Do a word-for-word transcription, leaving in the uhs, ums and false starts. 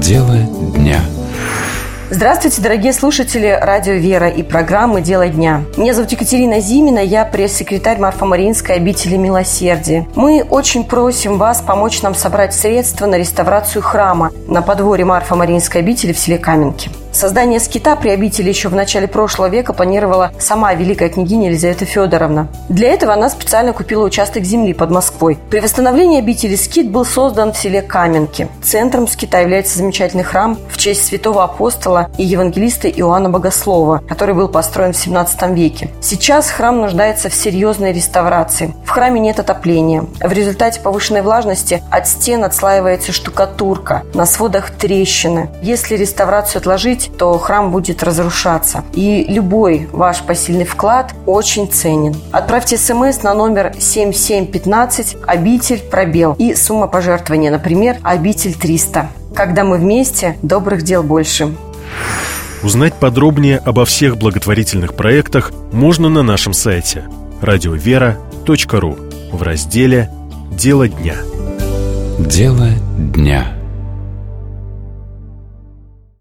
Дело дня. Здравствуйте, дорогие слушатели радио «Вера» и программы «Дело дня». Меня зовут Екатерина Зимина, я пресс-секретарь Марфа-Мариинской обители Милосердия. Мы очень просим вас помочь нам собрать средства на реставрацию храма на подворье Марфа-Мариинской обители в селе Каменки. Создание скита при обители еще в начале прошлого века планировала сама великая княгиня Елизавета Федоровна. Для этого она специально купила участок земли под Москвой. При восстановлении обители скит был создан в селе Каменки. Центром скита является замечательный храм в честь святого апостола и евангелиста Иоанна Богослова, который был построен в семнадцатом веке. Сейчас храм нуждается в серьезной реставрации. В храме нет отопления. В результате повышенной влажности от стен отслаивается штукатурка, на сводах трещины. Если реставрацию отложить, то храм будет разрушаться. И любой ваш посильный вклад очень ценен. Отправьте смс на номер семь семь пятнадцать «Обитель пробел» и сумма пожертвования, например, «Обитель триста». Когда мы вместе, добрых дел больше. Узнать подробнее обо всех благотворительных проектах можно на нашем сайте радиовера точка ру в разделе «Дело дня». Дело дня.